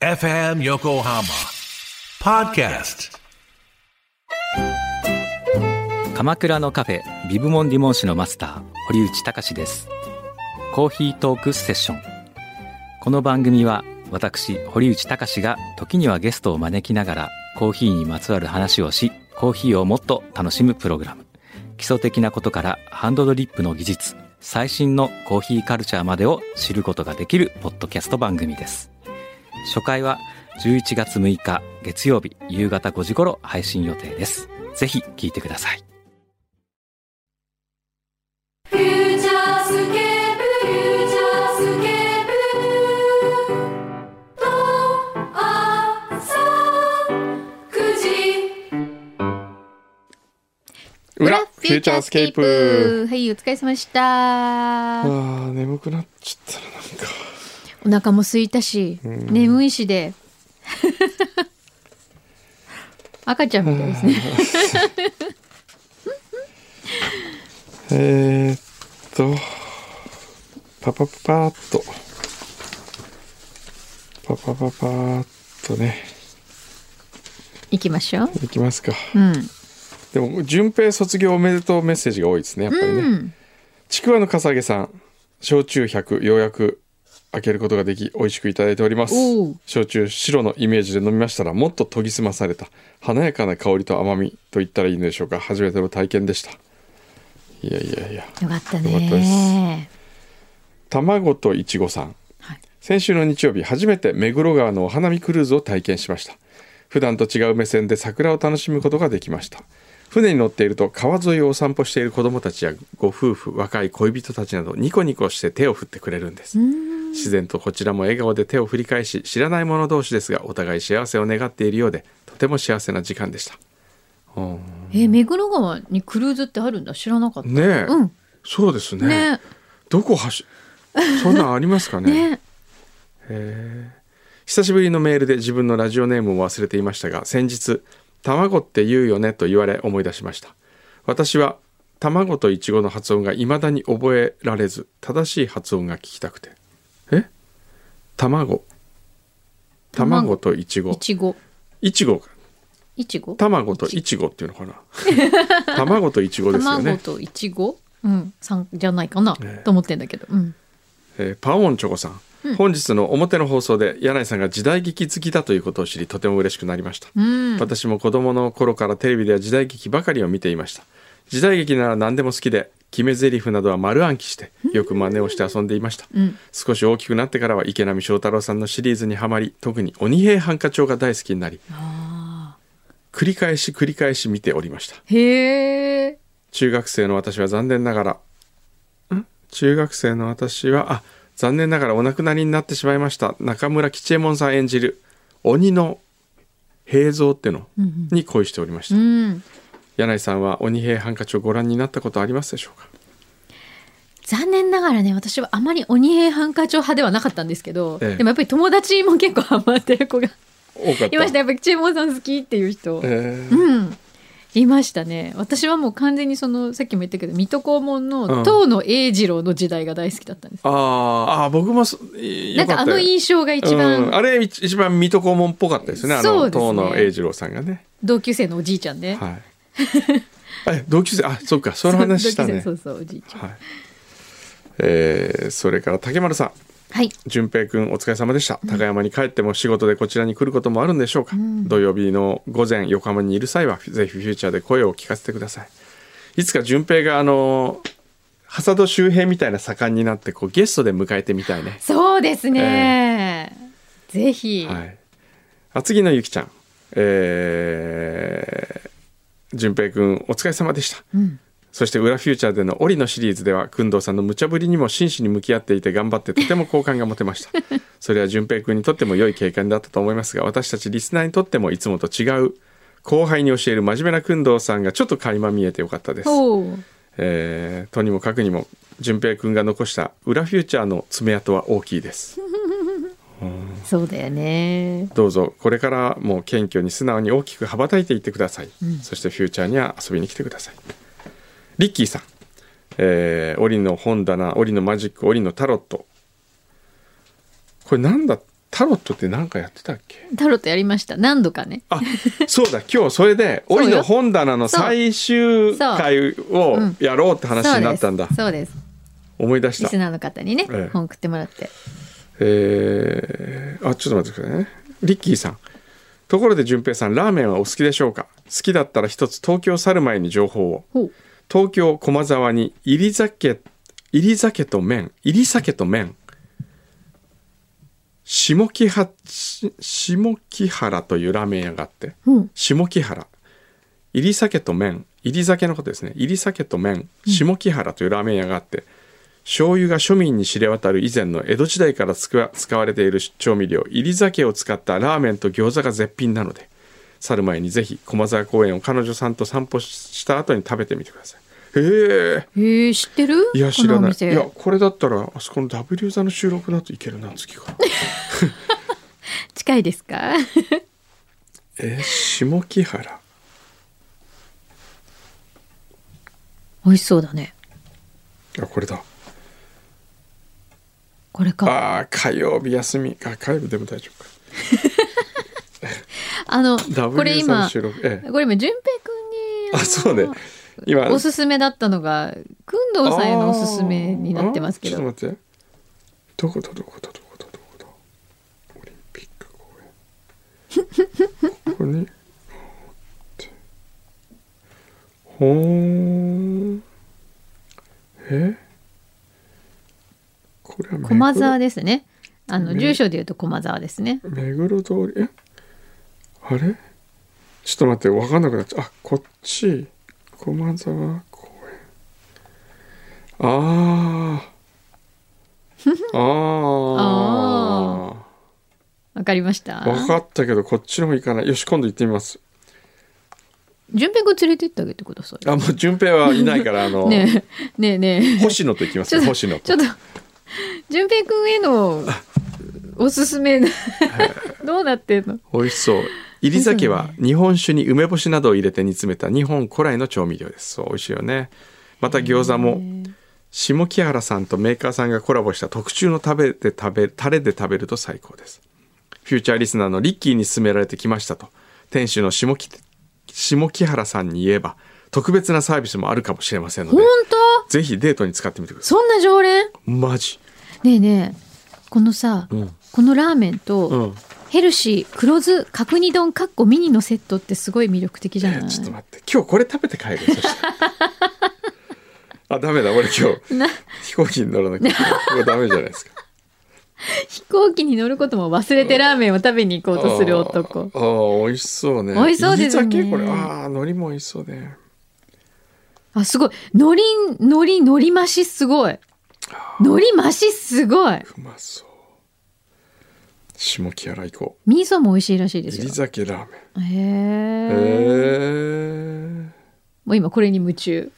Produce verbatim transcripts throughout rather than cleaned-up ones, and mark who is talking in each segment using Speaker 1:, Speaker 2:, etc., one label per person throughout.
Speaker 1: エフエム 横浜ポッドキャスト。
Speaker 2: 鎌倉のカフェビブモンディモン市のマスター堀内隆です。コーヒートークセッション。この番組は私堀内隆が時にはゲストを招きながらコーヒーにまつわる話をし、コーヒーをもっと楽しむプログラム。基礎的なことからハンドドリップの技術、最新のコーヒーカルチャーまでを知ることができるポッドキャスト番組です。初回はじゅういちがつむいか月曜日夕方ごじ頃配信予定です。ぜひ聞いてください。
Speaker 3: フューチャースケープ、フューチャースケープと朝くじ
Speaker 4: 裏フューチャースケープ。
Speaker 5: はい、お疲れ様でした。
Speaker 4: あー、眠くなっちゃったらなんか
Speaker 5: お腹も空いたし、眠いしで赤ちゃんみたいですね。
Speaker 4: えーっとパパパパーっとパパパパーっとね
Speaker 5: 行きましょう。
Speaker 4: いきますか。
Speaker 5: うん、
Speaker 4: でも順平卒業おめでとうメッセージが多いですね、やっぱりね。
Speaker 5: うん、
Speaker 4: ちくわのかさげさん、焼酎ひゃくようやく開けることができ美味しくいただいております。
Speaker 5: おう。
Speaker 4: 焼酎白のイメージで飲みましたら、もっと研ぎ澄まされた華やかな香りと甘みと言ったらいいのでしょうか。初めての体験でした。いやいやいや、
Speaker 5: よかった
Speaker 4: よかったです。
Speaker 5: ね。
Speaker 4: 卵といちごさん、
Speaker 5: はい、
Speaker 4: 先週の日曜日初めて目黒川のお花見クルーズを体験しました。普段と違う目線で桜を楽しむことができました。船に乗っていると川沿いをお散歩している子どもたちやご夫婦、若い恋人たちなどニコニコして手を振ってくれるんです。自然とこちらも笑顔で手を振り返し、知らない者同士ですがお互い幸せを願っているようで、とても幸せな時間でした。
Speaker 5: え、目黒川にクルーズってあるんだ、知らなかった。
Speaker 4: ねえ、
Speaker 5: うん、
Speaker 4: そうですね。
Speaker 5: ね、
Speaker 4: どこ走そんなんありますかね。
Speaker 5: ね、
Speaker 4: へー。久しぶりのメールで自分のラジオネームを忘れていましたが、先日卵って言うよねと言われ思い出しました。私は卵とイチゴの発音が未だに覚えられず、正しい発音が聞きたくて。え卵卵とイチゴ
Speaker 5: いちご
Speaker 4: いちご
Speaker 5: いちご
Speaker 4: 卵とイチゴっていうのかな。卵とイチゴですよね。
Speaker 5: 卵といちご、うん、さんじゃないかな、
Speaker 4: ええ
Speaker 5: と思ってんだけど、うん、
Speaker 4: えー、パオンチョコさん、うん、本日の表の放送で柳井さんが時代劇好きだということを知り、とても嬉しくなりました。
Speaker 5: うん、
Speaker 4: 私も子供の頃からテレビでは時代劇ばかりを見ていました。時代劇なら何でも好きで、決め台詞などは丸暗記してよく真似をして遊んでいました、うん、少し大きくなってからは池波正太郎さんのシリーズにはまり、特に鬼平犯科帳が大好きになり、繰り返し繰り返し見ておりました。
Speaker 5: へー。
Speaker 4: 中学生の私は残念ながらん中学生の私はあ残念ながらお亡くなりになってしまいました中村吉右衛門さん演じる鬼の平蔵ってのに恋しておりました、うんうん、柳井さんは鬼平犯科帳ご覧になったことありますでしょうか。
Speaker 5: 残念ながらね、私はあまり鬼平犯科帳派ではなかったんですけど、
Speaker 4: ええ、
Speaker 5: でもやっぱり友達も結構ハマってる子が
Speaker 4: 多かった。
Speaker 5: いました。やっぱり吉右衛門さん好きっていう人、
Speaker 4: えー、
Speaker 5: うん、いましたね。私はもう完全にそのさっきも言ったけど水戸黄門の遠野栄次郎の時代が大好きだったんです、
Speaker 4: うん、ああ僕も
Speaker 5: なんかあの印象が一番、
Speaker 4: うん、あれ一番水戸黄門っぽかったですね。あの遠野栄次郎さんがね、
Speaker 5: 同級生のおじいちゃんね、
Speaker 4: はい、同級生、あ、そうか、その話したね。
Speaker 5: そうそうそう、おじいちゃん、
Speaker 4: はい。えー、それから竹丸さん、
Speaker 5: はい、
Speaker 4: 順平くんお疲れ様でした、うん、高山に帰っても仕事でこちらに来ることもあるんでしょうか、うん、土曜日の午前横浜にいる際はぜひフューチャーで声を聞かせてください。いつか順平があの波佐戸周辺みたいな盛んになってこうゲストで迎えてみたいね。
Speaker 5: そうですね、えー、ぜひ、
Speaker 4: はい、厚木のゆきちゃん、えー、順平くんお疲れ様でした、うん、そして裏フューチャーでのオリのシリーズでは工藤さんの無茶ぶりにも真摯に向き合っていて頑張ってとても好感が持てましたそれは順平くんにとっても良い経験だったと思いますが、私たちリスナーにとってもいつもと違う後輩に教える真面目な工藤さんがちょっと垣間見えてよかったです、えー、とにもかくにも順平くんが残した裏フューチャーの爪痕は大きいですうん、
Speaker 5: そうだよね。
Speaker 4: どうぞこれからも謙虚に素直に大きく羽ばたいていってください、うん、そしてフューチャーには遊びに来てください。リッキーさん、えー、オリの本棚、オリのマジック、オリのタロット、これなんだタロットって何かやってたっけ？
Speaker 5: タロットやりました。何度かね。
Speaker 4: あ、そうだ、今日それで
Speaker 5: そうよ
Speaker 4: オリの本棚の最終回をやろうって話になったんだ。
Speaker 5: そうです。そうです。
Speaker 4: 思い出した
Speaker 5: リス。ナーの方にね、
Speaker 4: ええ
Speaker 5: 本送ってもらって。
Speaker 4: えー、あ、ちょっと待ってくださいね。リッキーさん。ところで順平さん、ラーメンはお好きでしょうか？好きだったら一つ東京去る前に情報を。
Speaker 5: ほう。
Speaker 4: 東京駒沢に入り酒、入り酒と麺、入り酒と麺。下木原、下木原というラーメン屋があって、
Speaker 5: うん、
Speaker 4: 下木原。入り酒と麺、入り酒のことですね。入り酒と麺、下木原というラーメン屋があって、醤油が庶民に知れ渡る以前の江戸時代から使わ、使われている調味料、入り酒を使ったラーメンと餃子が絶品なので、去る前にぜひ駒沢公園を彼女さんと散歩した後に食べてみてください。へえ。
Speaker 5: へえ、知ってる？
Speaker 4: いや知らない。いや
Speaker 5: このお店
Speaker 4: これだったらあそこの ダブリュー 座の収録だといけるな、次から
Speaker 5: 近いですか？
Speaker 4: えー、下木原。
Speaker 5: 美味しそうだね。
Speaker 4: あ、これだ。
Speaker 5: これか。
Speaker 4: ああ、火曜日休み。あ、火曜日でも大丈夫か。
Speaker 5: あの
Speaker 4: ダブ
Speaker 5: これ
Speaker 4: リュー 座の
Speaker 5: 今
Speaker 4: 収録、ええ、
Speaker 5: これ今順平くんに
Speaker 4: あ、そうね。今
Speaker 5: おすすめだったのがくんどうさんへのおすすめになってますけど。
Speaker 4: ちょっと待って。どこだどこだどこだどこだ。オリンピック公園。ここに。ほーん。え？これは
Speaker 5: 駒沢ですね。あの
Speaker 4: め
Speaker 5: 住所で言うと駒沢ですね。
Speaker 4: 目黒通り、え？あれ？ちょっと待って、分かんなくなっちゃう。あ、こっち。駒沢公園。ああ。ああ。
Speaker 5: わかりました。
Speaker 4: 分かったけど、こっちの方行かない。よし、今度行ってみます。
Speaker 5: 順平くん連れて行ってあげてください。
Speaker 4: あ、もう順平はいないから、あの。
Speaker 5: ねえねえねえ。
Speaker 4: 星野と行きますよ。星野と。
Speaker 5: ちょっと順平くんへのおすすめどうなってんの？
Speaker 4: 美味しそう。入り酒は日本酒に梅干しなどを入れて煮詰めた日本古来の調味料です。そう、美味しいよね。また餃子も下木原さんとメーカーさんがコラボした特注の食べて食べタレで食べると最高です。フューチャーリスナーのリッキーに勧められてきましたと店主の下木下木原さんに言えば特別なサービスもあるかもしれませんので、
Speaker 5: 本当？
Speaker 4: ぜひデートに使ってみてくださ
Speaker 5: そんな常連？
Speaker 4: い。マジ。
Speaker 5: ねえねえ、このさ、
Speaker 4: うん、
Speaker 5: このラーメンと、
Speaker 4: うん、
Speaker 5: ヘルシー黒酢角煮丼かっこミニのセットってすごい魅力的じゃない？
Speaker 4: えーちょっと待って、今日これ食べて帰る。そしてあ、ダメだ、俺今日
Speaker 5: な
Speaker 4: 飛行機に乗らなきゃいけない。これダメじゃないですか。
Speaker 5: 飛行機に乗ることも忘れてラーメンを食べに行こうとする男。
Speaker 4: ああ、美味しそうね。
Speaker 5: 美味しそうですね
Speaker 4: いい酒これ。ああ、海苔も美味しそうね。
Speaker 5: あ、すごい。海苔、海苔、海苔増しすごい。海苔増しすごい。
Speaker 4: うまそう。下木原行こ
Speaker 5: 味噌も美味しいらしいですよ
Speaker 4: う。入り。酒ラーメン。
Speaker 5: へ
Speaker 4: へ
Speaker 5: え。
Speaker 4: え。
Speaker 5: もう今これに夢中。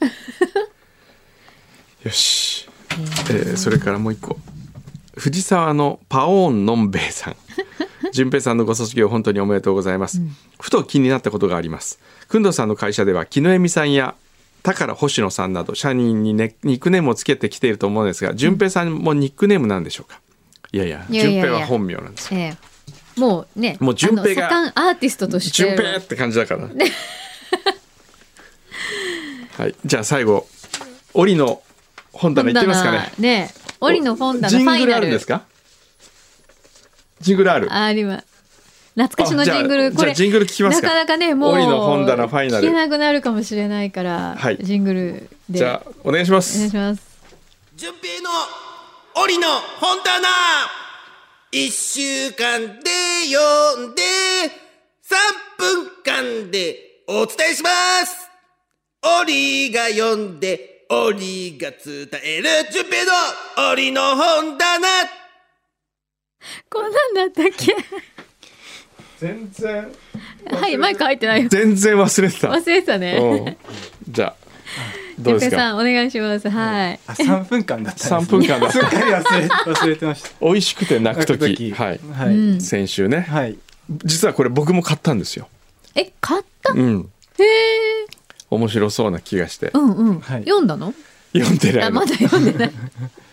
Speaker 4: よし。えー、それからもう一個。藤沢のパオーンのんべいさん。順平さんのご卒業本当におめでとうございます。うん、ふと気になったことがあります。工藤さんの会社では木野恵美さんや宝星野さんなど社員に、ね、ニックネームをつけてきていると思うんですが、順平さんもニックネームなんでしょうか？いやいや、順平は本名なんですよ。
Speaker 5: ええ、もうね、
Speaker 4: もう順平が
Speaker 5: あの盛んアーティストとして
Speaker 4: 順平って感じだから、ね、はい、じゃあ最後折の本棚いってみますかね。
Speaker 5: ね、折の本棚ファイナル。
Speaker 4: ジングルあるんですか？ジングルある。
Speaker 5: あります。懐かしのジングル、これ
Speaker 4: ジングル聞きますか？
Speaker 5: なかなかね、もう
Speaker 4: 折の本棚ファイナル
Speaker 5: 聞けなくなるかもしれないから、はい、ジングルで。
Speaker 4: じゃあお願いします。
Speaker 5: お願いします。
Speaker 6: 順平の折の本棚、一週間で読んでさんぷんかんでお伝えします。折が読んで折が伝える順平の折の本棚。
Speaker 5: こんなんだったっけ？
Speaker 4: 全然
Speaker 5: はい、マイク入ってないよ。
Speaker 4: 全然忘れてた。
Speaker 5: 忘れてたね。
Speaker 4: じゃあどうですか？
Speaker 5: さんお願いします。はい。
Speaker 7: あ、さんぷんかんだったんですね。
Speaker 4: さんぷんかんだった。
Speaker 7: すっかり忘れ忘れてました。
Speaker 4: 美味しくて泣くとき、
Speaker 7: き
Speaker 4: はい、
Speaker 7: はい、
Speaker 4: 先週ね、
Speaker 7: はい。
Speaker 4: 実はこれ僕も買ったんですよ。
Speaker 5: え、買った？
Speaker 4: うん。
Speaker 5: へえ。
Speaker 4: 面白そうな気がして。
Speaker 5: うんうん。
Speaker 7: はい、
Speaker 5: 読んだの？
Speaker 4: 読んでないの。
Speaker 5: あ、まだ読んでない。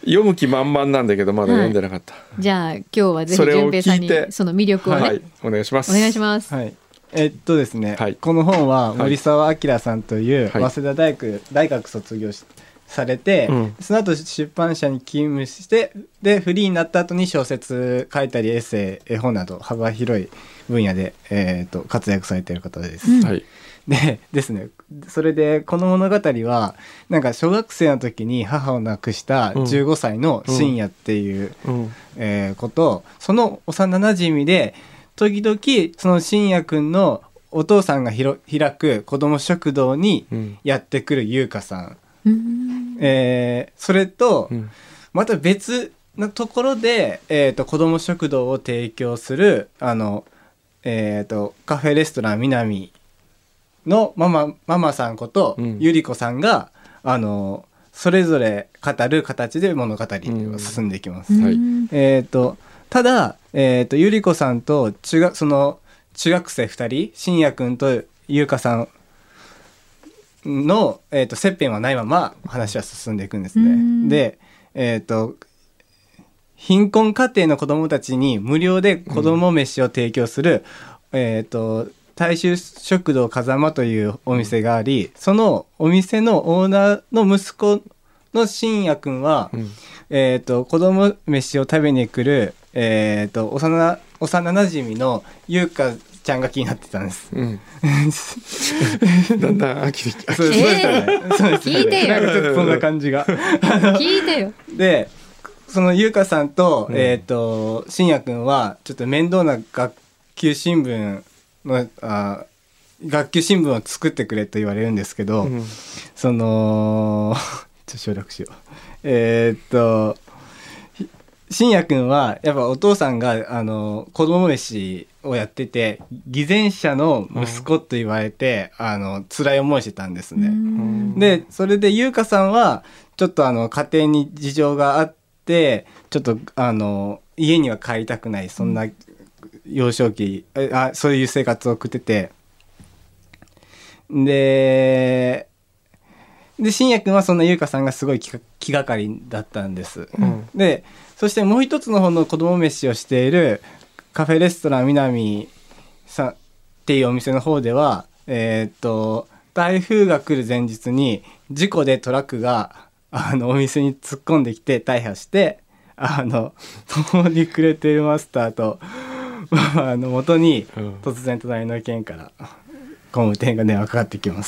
Speaker 4: 読む気満々なんだけどまだ読んでなかった、
Speaker 5: じゃあ今日はぜひ
Speaker 4: それを
Speaker 5: 順平さんに
Speaker 4: 聞いて
Speaker 5: その魅力をね、
Speaker 4: はいお願いします。
Speaker 5: お願いします。
Speaker 7: はい。えっとですね、
Speaker 4: はい
Speaker 7: この本は森沢明さんという
Speaker 4: はい
Speaker 7: 早稲田大学、大学卒業しされて、
Speaker 4: うん
Speaker 7: その後出版社に勤務してでフリーになった後に小説書いたりエッセイ絵本など幅広い分野で、えー、と活躍されている方です。
Speaker 4: はい
Speaker 7: でですねそれでこの物語はなんか小学生の時に母を亡くしたじゅうごさいの深夜っていう、
Speaker 4: うん
Speaker 7: えーことその幼なじみで時々その深夜くんのお父さんがひろ開く子ども食堂に
Speaker 4: うん
Speaker 7: やってくる優香さん、
Speaker 5: うん
Speaker 7: えーそれと
Speaker 4: うん
Speaker 7: また別のところで、えー、と子ども食堂を提供するあの、えー、とカフェレストラン南のママママさんこと、
Speaker 4: うん
Speaker 7: ゆりこさんがあのそれぞれ語る形で物語が進んでいきます。
Speaker 4: はい
Speaker 7: えー、とただ、えー、とゆりこさんと中学その中学生ふたり信也くんとゆうかさんの、えー、と接点はないまま話は進んでいくんです
Speaker 5: うん
Speaker 7: ね。で、えー、と貧困家庭の子どもたちに無料で子ども飯を提供する、えー、と大衆食堂風間というお店があり、そのお店のオーナーの息子の信也くんは、
Speaker 4: うん
Speaker 7: えー、と子供飯を食べに来る、えー、と幼幼なじみのゆうかちゃんが気になってたんです。
Speaker 4: うんだんだん飽きてきた。
Speaker 7: そうですよね。そうですよね
Speaker 5: 聞いてよ
Speaker 7: なんかちょっとそんな感じが。
Speaker 5: 聞いてよ。
Speaker 7: で、そのゆうかさんと、
Speaker 4: うん
Speaker 7: えっ、と信也くんはちょっと面倒な学級新聞のあ学級新聞を作ってくれと言われるんですけど、
Speaker 4: うん
Speaker 7: そのちょっと省略しよう。えーっとひ信也くんはやっぱお父さんがあの子供飯をやってて偽善者の息子と言われて、うん、あの辛い思いしてたんですね。でそれで優香さんはちょっとあの家庭に事情があってちょっとあの家には帰りたくないそんな幼少期、うん、あそういう生活を送っててでで信也くんはそんな優香さんがすごい気が気がかりだったんです、
Speaker 4: うん、
Speaker 7: でそしてもう一つの方の子供飯をしているカフェレストラン南さんっていうお店の方ではえー、っと台風が来る前日に事故でトラックがあのお店に突っ込んできて大破してあの共にくれているマスターとあの元に突然隣の県から工務店が電話かかってきます、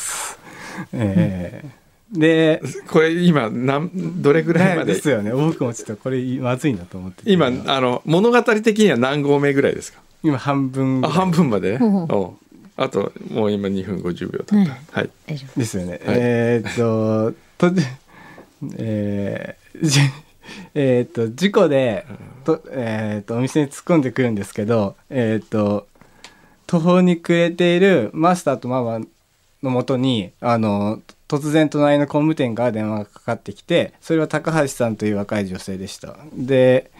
Speaker 7: えーで
Speaker 4: これ今なんどれぐらいまで
Speaker 7: ですよね。僕もちょっとこれまずいなと思ってて
Speaker 4: 今あの物語的には何合目ぐらいですか？
Speaker 7: 今半分ぐらい
Speaker 4: あ半分まで、
Speaker 5: ほうほう
Speaker 4: おうあともう今にふんごじゅうびょう経った、
Speaker 5: はい
Speaker 4: はい
Speaker 5: 大丈夫。
Speaker 7: ですよね、
Speaker 4: はい
Speaker 7: えーっととえーじえーっと事故でと、えーっとお店に突っ込んでくるんですけどえーっと途方に暮れているマスターとママのもとにあの突然隣の工務店から電話がかかってきてそれは高橋さんという若い女性でした。で、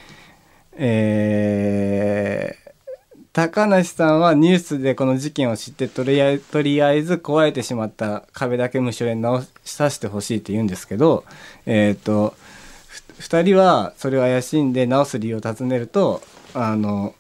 Speaker 7: えー、高梨さんはニュースでこの事件を知ってとりあえず、とりあえず壊れてしまった壁だけ無償で直させてほしいって言うんですけど、えーと、ふたりはそれを怪しんで直す理由を尋ねるとあの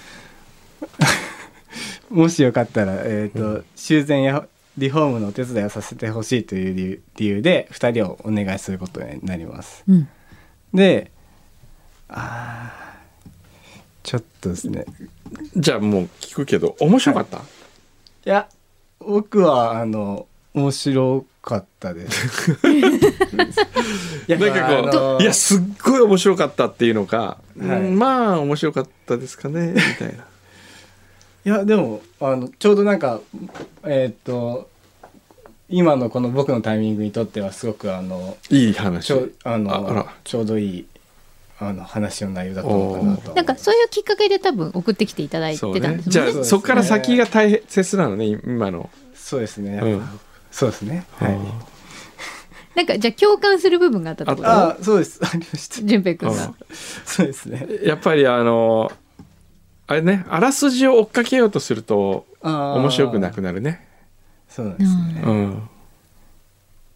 Speaker 7: もしよかったら、えーとうん、修繕やリフォームのお手伝いをさせてほしいという理由でふたりをお願いすることになります、
Speaker 5: うん、
Speaker 7: であちょっとですね
Speaker 4: じゃあもう聞くけど面白かった？
Speaker 7: はい、いや僕はあの面白かったですいや
Speaker 4: なんかこう、
Speaker 7: あのー、
Speaker 4: いやすっごい面白かったっていうのか、はい、うんまあ面白かったですかねみたいない
Speaker 7: やでもあのちょうどなんかえー、っと今のこの僕のタイミングにとってはすごくあの
Speaker 4: いい話
Speaker 7: ちょあの
Speaker 4: ああら
Speaker 7: ちょうどいいあの話の内容だったのかなと。
Speaker 5: なんかそういうきっかけで多分送ってきていただいてたんですもんね。
Speaker 4: じゃあ そ, そこから先が大切なのね今の。
Speaker 7: そうですね、
Speaker 4: うん、
Speaker 7: そうですね、はい、
Speaker 5: なんかじゃあ共感する部分があったってこと？
Speaker 7: あそうですありました
Speaker 5: 順平くんが。
Speaker 7: そうですね
Speaker 4: やっぱりあのあれねあらすじを追っかけようとすると面白くなくなるね。
Speaker 7: そうなんですね、
Speaker 4: うん、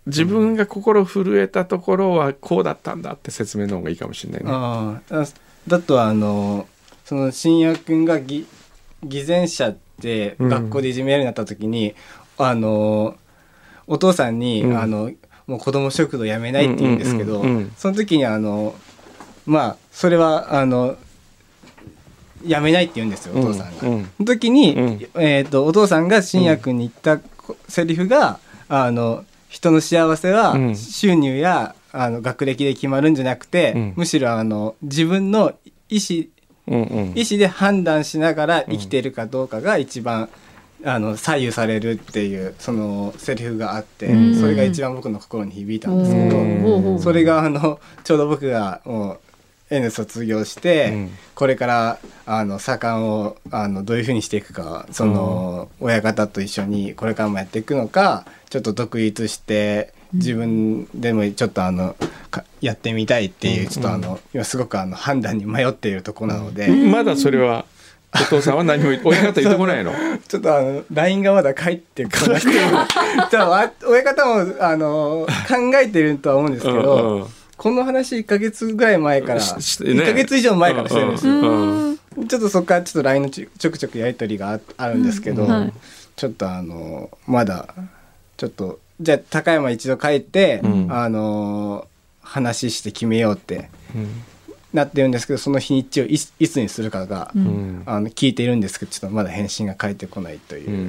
Speaker 4: 自分が心震えたところはこうだったんだって説明の方がいいかもしれないね。
Speaker 7: ああ、だとあのその信也くんがぎ偽善者って学校でいじめられるようになった時に、うん、あのお父さんに、うん、あのもう子ども食堂やめないって言うんですけど、うんうんうん、その時にあのまあそれはあのやめないって言うんですよお父さんが、うんうん、その時に、うんえー、とお父さんが信也くんに言ったセリフが、うん、あの人の幸せは収入や、うん、あの学歴で決まるんじゃなくて、うん、むしろあの自分の意思、うんうん、意思で判断しながら生きているかどうかが一番あの左右されるっていうそのセリフがあって、うん、それが一番僕の心に響いたんですけど、うん、それがあのちょうど僕がもう N 卒業して、うん、これからあの左官をあのどういうふうにしていくかその親方と一緒にこれからもやっていくのかちょっと独立して自分でもちょっとあのやってみたいっていうちょっとあの今すごくあの判断に迷っているところなので、
Speaker 4: まだそれはお父さんは何も親方言ってこないの
Speaker 7: ちょっとあの ライン がまだ返ってこなくて親方もあの考えてるとは思うんですけど、うんうん、この話いっかげつぐらい前から、ね、いっかげつ以上前からしてるんですよ、うんうん、ちょっとそこからちょっと ライン のちょくちょくやり取りが あ, あるんですけど、うんはい、ちょっとあのまだちょっとじゃあ高山一度帰って、うん、あの話して決めようって、うんなってるんですけどその日にちを い, いつにするかが、うん、あの聞いているんですけどちょっとまだ返信が返ってこないという、うん、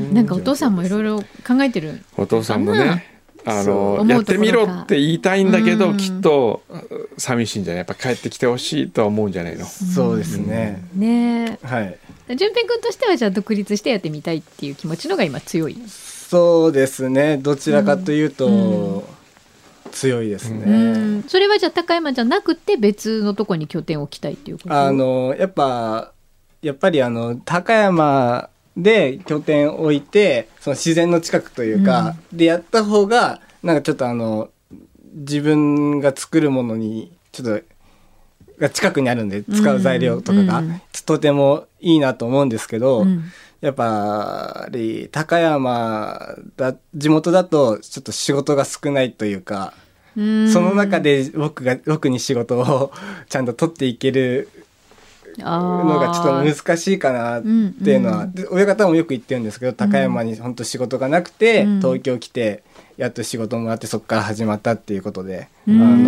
Speaker 5: なんかお父さんもいろいろ考えてる
Speaker 4: お父さんもねあのやってみろって言いたいんだけど、うん、きっと寂しいんじゃないやっぱ帰ってきてほしいとは思うんじゃないの、うん、
Speaker 7: そうですね、
Speaker 5: うん、ね
Speaker 7: え、はい、
Speaker 5: 順平君としてはじゃあ独立してやってみたいっていう気持ちのが今強い
Speaker 7: そうですねどちらかというと、うんうん強いですね、
Speaker 5: うん、それはじゃあ高山じゃなくて別のとこに拠点を置きたいっていうこと
Speaker 7: あのやっぱやっぱりあの高山で拠点を置いてその自然の近くというか、うん、でやった方がなんかちょっとあの自分が作るものにちょっとが近くにあるんで使う材料とかが、うん、とてもいいなと思うんですけど、うんやっぱり高山だ地元だとちょっと仕事が少ないというかその中で僕が僕に仕事をちゃんと取っていけるのがちょっと難しいかなっていうのは、うんうん、で親方もよく言ってるんですけど高山に本当仕事がなくて、うん、東京来てやっと仕事もらってそこから始まったっていうことで、
Speaker 4: うん、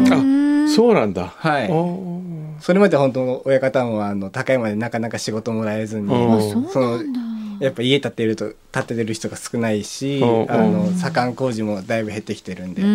Speaker 4: あのあそうなんだ
Speaker 7: はいそれまで本当親方もあの高山でなかなか仕事もらえずにそのやっぱ家建てると建ててる人が少ないしあの左官工事もだいぶ減ってきてるんで、うん、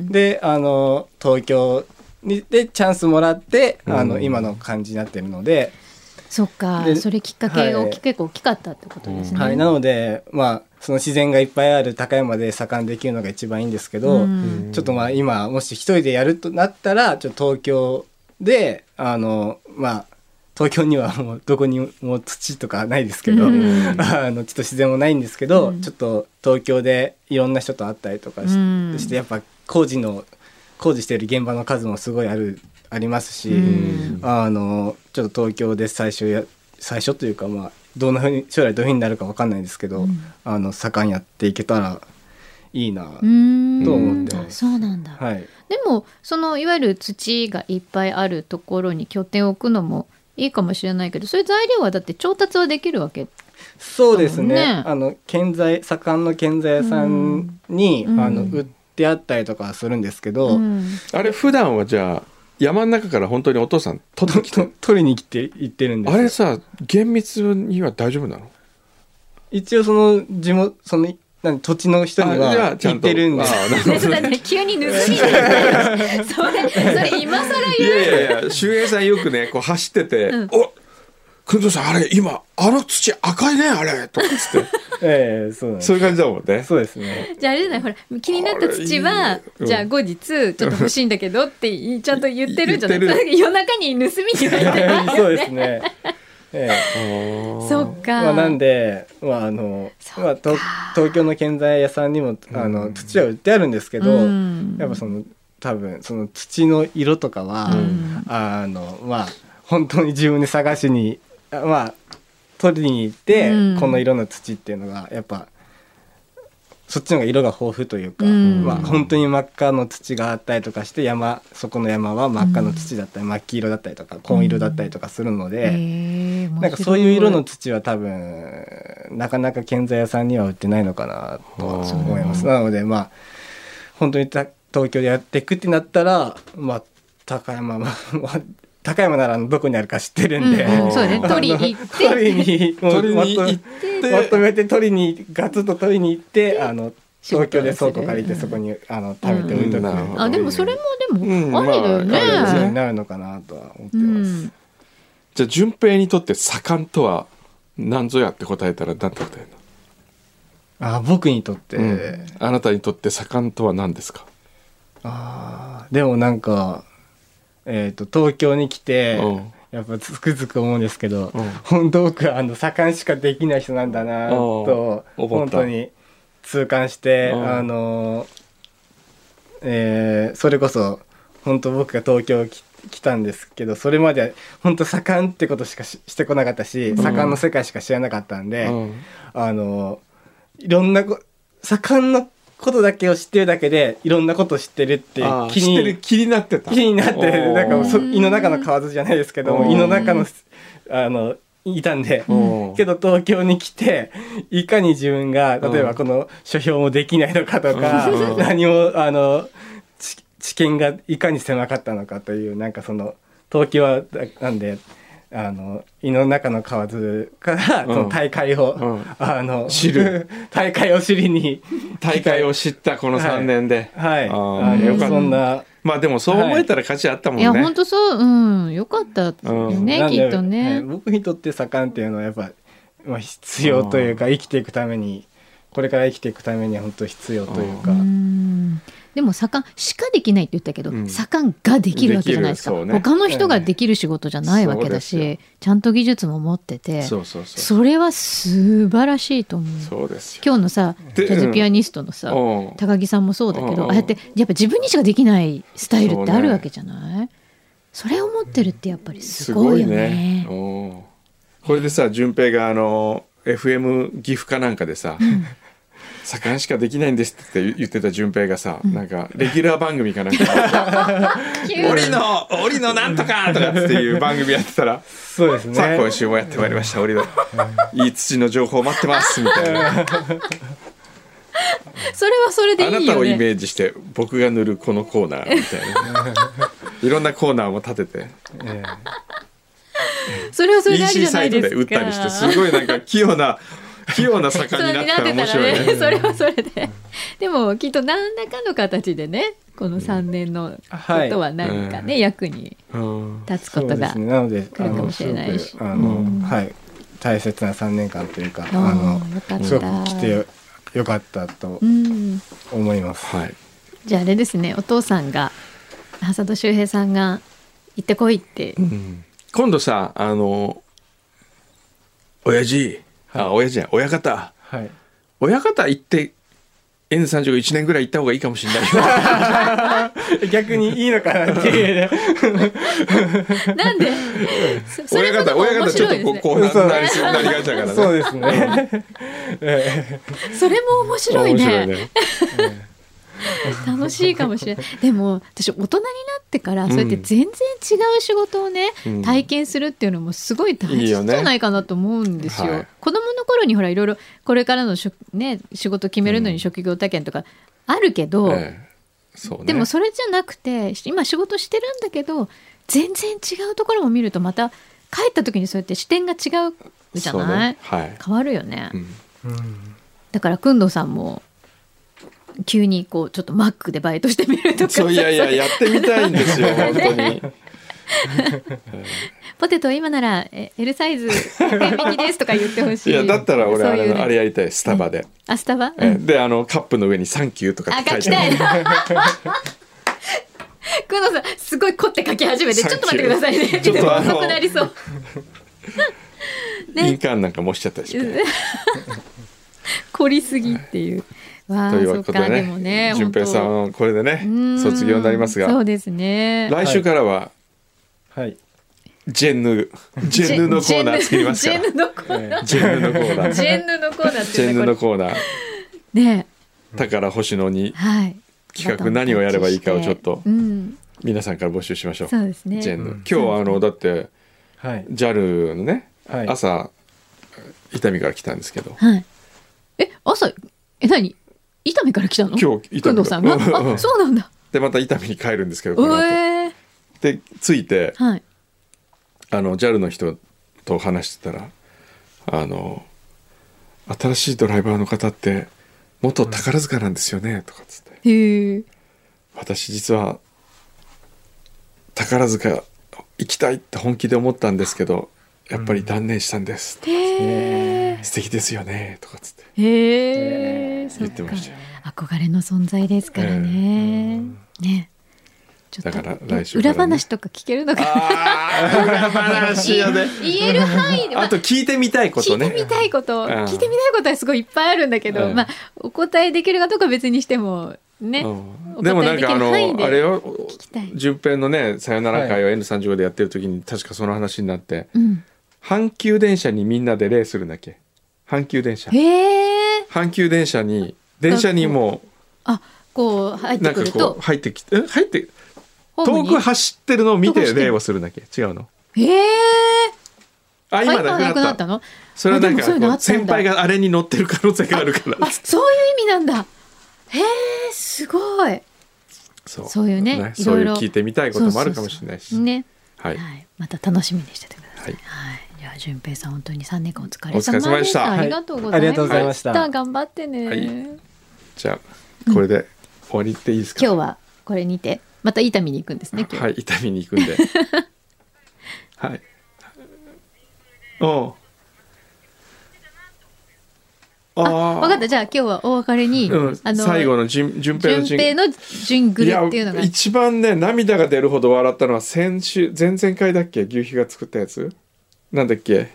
Speaker 7: であの東京にでチャンスもらってあの、うん、今の感じになってるので
Speaker 5: そっかそれきっかけが、はい、結構大きかったってことですね、
Speaker 7: はい、なのでまあその自然がいっぱいある高山で左官できるのが一番いいんですけど、うん、ちょっとまあ今もし一人でやるとなったらちょっと東京であのまあ東京にはもうどこにも土とかないですけど、うん、あのちょっと自然もないんですけど、うん、ちょっと東京でいろんな人と会ったりとか し,、うん、してやっぱ工事の工事している現場の数もすごいあるありますし、うん、あのちょっと東京で最初や最初というかまあどんなふうに将来どういうふうになるか分かんないですけど、うん、あの盛んやっていけたらいいなと思ってます。
Speaker 5: そうなんだ、はい、でもそのいわゆる土がいっぱいあるところに拠点を置くのもいいかもしれないけどそういう材料はだって調達はできるわけ
Speaker 7: そうですね、ねあの建材左官の建材屋さんに、うん、あの売ってあったりとかするんですけど、うん、
Speaker 4: あれ普段はじゃあ山の中から本当にお父さん取ってきて
Speaker 7: 取りに来て行ってるんですよ。
Speaker 4: あれさ厳密には大丈夫なの？
Speaker 7: 一応その地元その何土地の人には言ってるんで
Speaker 5: そうだね急に盗みそれそれ今更言う
Speaker 4: いやいやいや周平さんよくねこう走ってて、うん、お工藤さんあれ今あの土赤いねあれとかつって
Speaker 7: ええそうなんです
Speaker 4: そういう感じだもんね。
Speaker 7: そうですね。
Speaker 5: じゃああれじゃないほら気になった土は、うん、じゃあ後日ちょっと欲しいんだけどってちゃんと言ってるんじゃない夜中に盗みに入ってないよね
Speaker 7: そうですねえ
Speaker 5: え、そっか、
Speaker 7: まあ、なんで、まああのまあ、東, 東京の建材屋さんにもあの、うん、土は売ってあるんですけど、うん、やっぱその多分その土の色とかは、うん、あのまあ本当に自分で探しにまあ取りに行って、うん、この色の土っていうのがやっぱそっちの方が色が豊富というか、
Speaker 5: うん
Speaker 7: まあ、本当に真っ赤の土があったりとかして山そこの山は真っ赤の土だったり、真っ黄色だったりとか紺色だったりとかするので、
Speaker 5: へー
Speaker 7: なんかそういう色の土は多分なかなか建材屋さんには売ってないのかなとは思います。なのでまあ本当にた東京でやっていくってなったら、まあ、高山、まあ、高山ならどこにあるか知ってるんで、
Speaker 5: うんうん、そうね、取りに行って
Speaker 7: 取りにもう
Speaker 4: 取りに行っ
Speaker 7: まとまとめて取りにガツッと取りに行ってあの東京で倉庫借りてそこにあの食べて置いとく、
Speaker 4: うん
Speaker 5: あでもそれもでも
Speaker 4: うん
Speaker 5: ありだよね、
Speaker 4: まあ
Speaker 7: 感じになるのかなとは思って
Speaker 5: う
Speaker 7: ます。
Speaker 5: ん、
Speaker 4: じゃあ順平にとって左官とは何ぞやって答えたら何て答える
Speaker 7: あ僕にとって、
Speaker 4: の、うんあなたにとって左官とは何ですか？
Speaker 7: あでもなんか、えー、と東京に来て、
Speaker 4: うん
Speaker 7: やっぱつくづく思うんですけど、
Speaker 4: うん
Speaker 7: 本当僕はあの左官しかできない人なんだなと
Speaker 4: うん
Speaker 7: 本当に痛感して、
Speaker 4: うん
Speaker 7: あの、えーそれこそ本当僕が東京来来たんですけど、それまで本当左官ってことしかししてこなかったし、左官の世界しか知らなかったんで、
Speaker 4: うん
Speaker 7: あのいろんなこ左官のことだけを知ってるだけでいろんなことを知ってるっていう
Speaker 4: あー
Speaker 7: 気
Speaker 4: 知ってる
Speaker 7: に
Speaker 4: 気になってた
Speaker 7: 気になって
Speaker 4: おー
Speaker 7: なんかそ胃の中の蛙じゃないですけど
Speaker 4: おー
Speaker 7: 胃の中のあのいたんで、
Speaker 4: おー
Speaker 7: けど東京に来ていかに自分が例えばこの書評もできないのかとか、
Speaker 4: うん
Speaker 7: 何もあの知知見がいかに狭かったのかというなんかその東京はだなんであの胃の中の蛙からその大会を、
Speaker 4: うん
Speaker 7: あの
Speaker 4: 知る
Speaker 7: 大会を知りに
Speaker 4: 大会を知ったこのさんねんで、
Speaker 7: はい
Speaker 4: あー
Speaker 7: あの
Speaker 4: よかった
Speaker 7: そんな
Speaker 4: まあでもそう思えたら価値あったもんね、
Speaker 5: いや本当そう、うん、よかったよね、
Speaker 7: なんで
Speaker 5: きっとね、
Speaker 7: はい僕にとって左官っていうのはやっぱ、まあ、必要というか生きていくためにこれから生きていくためには本当必要というか、
Speaker 5: うんでも左官しかできないって言ったけど、
Speaker 4: うん
Speaker 5: 左官ができるわけじゃないですか、
Speaker 4: できるそうね
Speaker 5: 他の人ができる仕事じゃないわけだ
Speaker 4: そうで
Speaker 5: し、ちゃんと技術も持ってて、
Speaker 4: そうそうそう
Speaker 5: それは素晴らしいと思う。
Speaker 4: そうですよ
Speaker 5: 今日のさジ
Speaker 4: で
Speaker 5: ャズピアニストのさ、
Speaker 4: うん
Speaker 5: 高木さんもそうだけど、
Speaker 4: うん
Speaker 5: ああやってやっぱ自分にしかできないスタイルってあるわけじゃない？ そ,、れを持ってるってやっぱりすごいよね。
Speaker 4: うんこれでさ順平があの エフエム 岐阜かなんかでさ、左官しかできないんですって言ってた順平がさ、なんかレギュラー番組かなんか「檻の檻のなんとか!」とかっていう番組やってたら
Speaker 7: そうですね
Speaker 4: さあ今週もやってまいりました檻のいい土の情報待ってますみたいな
Speaker 5: それはそれでいいよね。
Speaker 4: あなたをイメージして僕が塗るこのコーナーみたいないろんなコーナーも立てて
Speaker 7: え
Speaker 5: それはそれであり
Speaker 4: イーシー
Speaker 5: じゃ
Speaker 4: サイト
Speaker 5: ないですか。
Speaker 4: で売ったりしてすごいなんか器用な器用な盛んになったら面白いね。
Speaker 5: それはそれででもきっと何らかの形でねこのさんねんのことは何かね、
Speaker 4: はい
Speaker 5: 役に
Speaker 4: うん
Speaker 5: 立つ
Speaker 7: そう
Speaker 5: ことが
Speaker 7: ですねなので
Speaker 5: 来るかもしれないし
Speaker 7: すごくあの、
Speaker 5: うん
Speaker 7: はい大切なさんねんかんというか
Speaker 5: あー
Speaker 7: あの
Speaker 5: よかった
Speaker 7: すごく来てよよかったと
Speaker 5: うん、
Speaker 7: 思います、
Speaker 4: はい。
Speaker 5: じゃああれですねお父さんが浅戸周平さんが行ってこいって、
Speaker 4: うん今度さあの親父、あ親父じゃない親方
Speaker 7: はい
Speaker 4: 親方行って エヌさんじゅうごいちねんぐらい行った方がいいかもしれないよ。
Speaker 7: 逆にいいのかなっていう
Speaker 5: なんでそそれ
Speaker 4: 親方
Speaker 5: もでも面
Speaker 4: 親方ちょっと
Speaker 5: 白いですね
Speaker 4: こうこうなりそうなりがちだからね。
Speaker 7: そうですねえ
Speaker 5: それも面白いね
Speaker 4: 面白いね。
Speaker 5: 楽しいかもしれないでも私大人になってからそうやって全然違う仕事をね、
Speaker 4: うん
Speaker 5: 体験するっていうのもすごい大事
Speaker 4: いいよね
Speaker 5: じゃないかなと思うんですよ。
Speaker 4: はい
Speaker 5: 子供の頃にほらいろいろこれからのしょ、ね、仕事決めるのに職業体験とかあるけど、
Speaker 4: ええそうね。
Speaker 5: でもそれじゃなくて今仕事してるんだけど全然違うところも見るとまた帰った時にそうやって視点が違うじゃ
Speaker 4: そう
Speaker 5: ない、
Speaker 4: ねはい。
Speaker 5: 変わるよね、
Speaker 4: うん
Speaker 5: だから工藤さんも急にこうちょっとマックでバイトしてみるとか
Speaker 4: そういやいややってみたいんですよ本当に。
Speaker 5: ポテト今ならえ L サイズひゃくえん引きですとか言ってほしい。
Speaker 4: いやだったら俺あれ
Speaker 5: そういうね
Speaker 4: あれやりたいスタバで。
Speaker 5: あスタバ、
Speaker 4: ええであのカップの上にサンキューとか
Speaker 5: あ
Speaker 4: って書いて
Speaker 5: 書きたいな工藤さんすごい凝って書き始めてちょっと待ってくださいね
Speaker 4: ちょっとあの
Speaker 5: 遅くなりそう
Speaker 4: 印鑑なんかもしちゃったりして。
Speaker 5: 凝りすぎっていうわあ
Speaker 4: という
Speaker 5: そっかで
Speaker 4: ことでね
Speaker 5: もね
Speaker 4: 順平さ
Speaker 5: 本
Speaker 4: んこれでね
Speaker 5: 当うん
Speaker 4: 卒業になりますが
Speaker 5: そうですね
Speaker 4: 来週からは
Speaker 7: はい
Speaker 4: ジェンヌジェンヌのコーナー作りますから
Speaker 5: ジェンヌのコーナー
Speaker 4: ジェンヌのコーナー
Speaker 5: ジェンヌのコーナーって
Speaker 4: ジェンヌ
Speaker 5: 言うんだこ
Speaker 4: のコーナー
Speaker 5: れね
Speaker 4: 宝星野に
Speaker 5: はい
Speaker 4: 企画何をやればいいかをちょっと
Speaker 5: うん
Speaker 4: 皆さんから募集しましょう。
Speaker 5: そうですね
Speaker 4: ジェーンの
Speaker 7: うん
Speaker 4: 今日はあのだって
Speaker 7: はい
Speaker 4: ジャル のね、
Speaker 7: はい
Speaker 4: 朝伊丹から来たんですけど、
Speaker 5: はいえ朝え何伊丹から来たの
Speaker 4: 今日伊丹
Speaker 5: 工藤さんが
Speaker 4: うん
Speaker 5: あそうなんだ
Speaker 4: でまた伊丹に帰るんですけど、この後
Speaker 5: えー
Speaker 4: で着いて
Speaker 5: はい
Speaker 4: あの ジャル の人と話してたら、あの新しいドライバーの方って元宝塚なんですよね、とかっつって
Speaker 5: へえ
Speaker 4: 私実は宝塚行きたいって本気で思ったんですけどやっぱり断念したんです、
Speaker 5: へ
Speaker 4: 素敵ですよねとかっつって
Speaker 5: えへえそ
Speaker 4: 言
Speaker 5: っか
Speaker 4: ってましたよ。
Speaker 5: 憧れの存在ですからねねちょっと
Speaker 4: だから来週から
Speaker 5: 裏
Speaker 4: ね
Speaker 5: 話とか聞けるのか
Speaker 4: あー裏話よね
Speaker 5: 言える範囲で
Speaker 4: あと聞いてみたいことね
Speaker 5: 聞いてみたいこと、
Speaker 4: うん
Speaker 5: 聞いてみたいことはすごいいっぱいあるんだけど、
Speaker 4: うん
Speaker 5: まあお答えできるかどうかは別にしてもね、
Speaker 4: うん
Speaker 5: お
Speaker 4: でも
Speaker 5: 答えでき
Speaker 4: なんかあの
Speaker 5: る範囲で
Speaker 4: あれよ
Speaker 5: 聞きたい、
Speaker 4: 順平のねさよなら会を エヌさんじゅうご でやってる時に確かその話になって
Speaker 5: うん、
Speaker 4: 阪急電車にみんなでレースするんだっけ。阪急電車
Speaker 5: へえ
Speaker 4: 阪急電車に電車にも
Speaker 5: あこう入っ
Speaker 4: うなんかこ
Speaker 5: てくると
Speaker 4: う入ってきてえ入って
Speaker 5: ホームに
Speaker 4: 遠く走ってるのを見て
Speaker 5: 飛ばしてる
Speaker 4: 礼をするんだっけ。違うの。
Speaker 5: へえ
Speaker 4: あ今なくなった。
Speaker 5: ったの
Speaker 4: それはなんか
Speaker 5: あでもそういうのあ
Speaker 4: こう
Speaker 5: ったんだ
Speaker 4: 先輩があれに乗ってる可能性があるから
Speaker 5: あそういう意味なんだへえすごい
Speaker 4: そう
Speaker 5: そういうねい
Speaker 4: そう
Speaker 5: ろいうろ
Speaker 4: い聞いてみたいこともあるかもしれないし。
Speaker 5: ね
Speaker 4: はい
Speaker 5: はい、また楽しみにしててください。
Speaker 4: はい
Speaker 5: はい、じゃあ順平さん本当に三年間お疲れ様で
Speaker 4: お疲れ様でした
Speaker 5: ありがとうございました。
Speaker 7: はいありがとうございました
Speaker 5: 頑張ってね。
Speaker 4: はいじゃあこれで終わりっていいですか。
Speaker 5: 今日はこれにてまた伊丹に行くんですね。今日。
Speaker 4: はい痛みに行くんではいおうあ
Speaker 5: あ、分かった。じゃあ今日はお別れに、
Speaker 4: うん、
Speaker 5: あの
Speaker 4: 最後の順順平の
Speaker 5: 順平のジングルっていうのが
Speaker 4: いや一番ね涙が出るほど笑ったのは先週前々回だっけ牛皮が作ったやつなんだっけ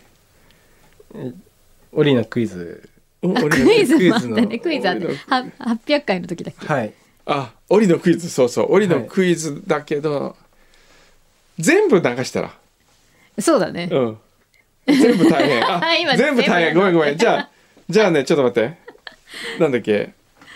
Speaker 7: オリのクイズ
Speaker 4: お
Speaker 5: あク
Speaker 4: 俺
Speaker 5: イズもあっ
Speaker 7: クイズの
Speaker 5: たね。クイズあった
Speaker 4: 俺の
Speaker 5: ははっぴゃっかいの時だっけ。
Speaker 7: はい
Speaker 4: あオリのクイズそうそうオリのクイズだけど、全部流したら
Speaker 5: そうだね。
Speaker 4: うん全部大変あ
Speaker 5: 今
Speaker 4: 全部大変
Speaker 5: 全部
Speaker 4: ごめんごめんじゃあじゃあねちょっと待ってなんだっけ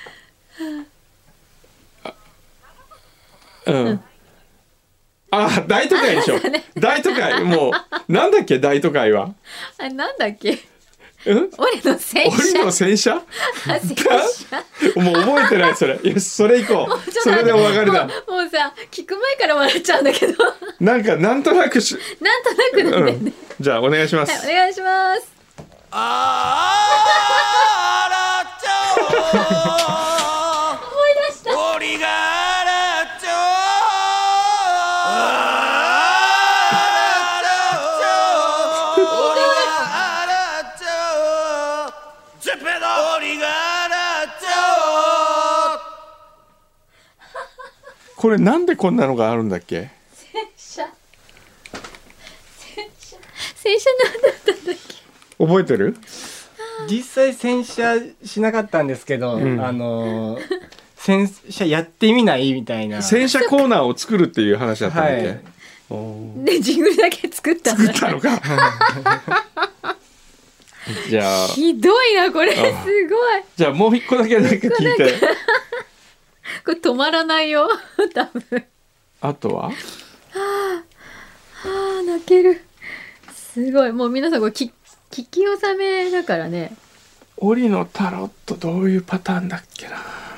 Speaker 4: あうんあ大都会でしょ大都会もうなんだっけ大都会は
Speaker 5: あなんだっけ。
Speaker 4: うん
Speaker 5: 俺の戦
Speaker 4: オリ
Speaker 5: 車。
Speaker 4: の洗車
Speaker 5: あ戦車。
Speaker 4: もう覚えてないそれよしそれ行こうそれでお別れだ
Speaker 5: もうもうさ聞く前から笑っちゃうんだけど
Speaker 4: なんかなんとなくし、
Speaker 5: なんとなくなんだよね、
Speaker 4: うん、じゃあお願いします、
Speaker 5: はいお願いします
Speaker 6: あらちょ
Speaker 5: 思い出した
Speaker 6: 俺があらちょあらちょ俺があらちょジュペド俺があらちょ
Speaker 4: これなんでこんなのがあるんだっけ。
Speaker 5: 戦車戦車戦車なんだったんだっけ。
Speaker 4: 覚えてる。
Speaker 7: 実際洗車しなかったんですけど、
Speaker 4: うん
Speaker 7: あのー洗車やってみないみたいな
Speaker 4: 洗車コーナーを作るっていう話だったんだっけ、
Speaker 7: はい
Speaker 4: おー
Speaker 5: でジングルだけ作ったんだ
Speaker 4: 作ったのかじゃあ
Speaker 5: ひどいなこれすごい
Speaker 4: じゃあもう一個だけなんか聞いて
Speaker 5: これ止まらないよ多分
Speaker 4: あとは
Speaker 5: あー泣けるすごいもう皆さんこれ聞聞き納めだからね
Speaker 4: オリのタロットどういうパターンだっけな。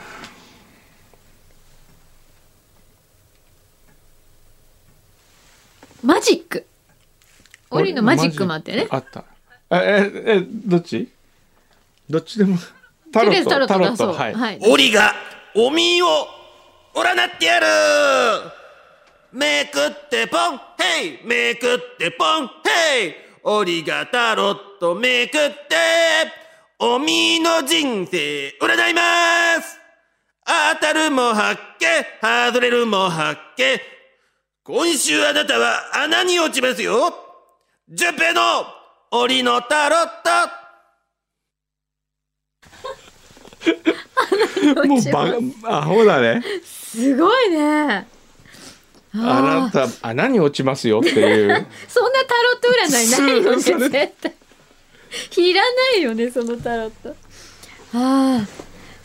Speaker 5: マジックオリのマジックもあってね
Speaker 4: あったえええどっちどっちでもタ
Speaker 5: とりあえずタロットだそう
Speaker 4: はい、
Speaker 5: はい
Speaker 6: 俺がおみを占ってやるめくってポンヘイめくってポンヘイ俺がタロットめくっておみの人生占います当たるも発見外れるも発見今週あなたは穴に落ちますよジュペの檻のタロット
Speaker 4: もうバアホだね
Speaker 5: すごいね
Speaker 4: あなた穴に落ちますよっていう
Speaker 5: そんなタロット占いないよね
Speaker 4: それ
Speaker 5: 絶対いらないよねそのタロットああ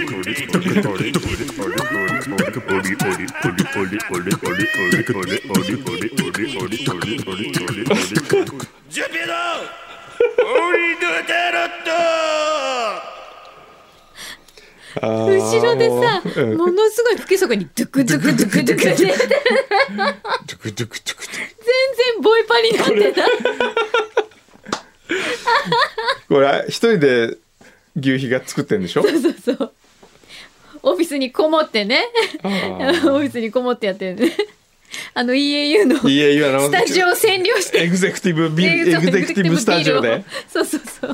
Speaker 6: ジュンペイのオリのタロット。
Speaker 5: 後ろでさ、
Speaker 4: うん
Speaker 5: ものすごい不規則にドゥクドゥクドゥクドゥクって全然
Speaker 4: ドゥクドゥクドゥク
Speaker 5: ボイパになってた。
Speaker 4: これ一人で牛皮が作ってんでしょ。
Speaker 5: そうそうそうオフィスにこもってね
Speaker 4: あ
Speaker 5: オ
Speaker 4: ー
Speaker 5: フィスにこもってやってるね。あの イーエーユー の
Speaker 4: イーエーユー あの
Speaker 5: スタジオを占領して
Speaker 4: エグゼクティブビルエグゼクティブスタジオで。
Speaker 5: そうそうそう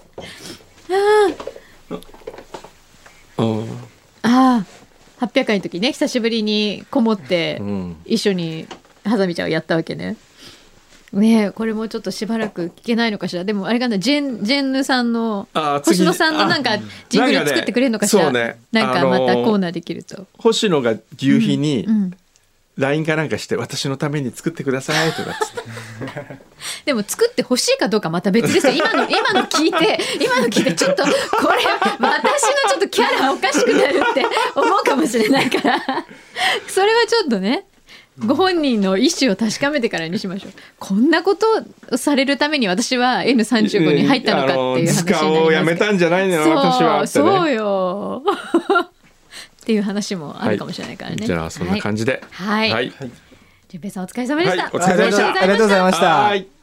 Speaker 4: うん
Speaker 5: ああはっぴゃくかいの時ね久しぶりにこもって
Speaker 4: うん
Speaker 5: 一緒にハサミちゃんをやったわけね。ねえこれもちょっとしばらく聞けないのかしら。でもあれかなジェンジェンヌさんの
Speaker 4: あー次
Speaker 5: 星野さんのなんか
Speaker 4: あ
Speaker 5: ジングル作ってくれるのかしら。
Speaker 4: なんかね
Speaker 5: なんか
Speaker 4: そうね
Speaker 5: また
Speaker 4: あのー
Speaker 5: コーナーできると。
Speaker 4: 星野が牛皮に
Speaker 5: うん
Speaker 4: ライン かなんかして私のために作ってくださいとかっつって
Speaker 5: でも作ってほしいかどうかまた別ですよ。今の今の聞いて今の聞いてちょっとこれ私のちょっとキャラおかしくなるって思うかもしれないからそれはちょっとねご本人の意思を確かめてからにしましょう。こんなことをされるために私は エヌさんじゅうご に入ったのかっていう話になりますけど、
Speaker 4: 図鑑をやめたんじゃないのよ
Speaker 5: そう
Speaker 4: 私はってね。
Speaker 5: そうよっていう話もあるかもしれないからね。
Speaker 4: じゃあそんな感じで
Speaker 5: はい、
Speaker 4: はい
Speaker 5: 順平さんお疲れ様でした。
Speaker 4: はいお疲れ様でした
Speaker 7: ありがとうございました。
Speaker 4: はい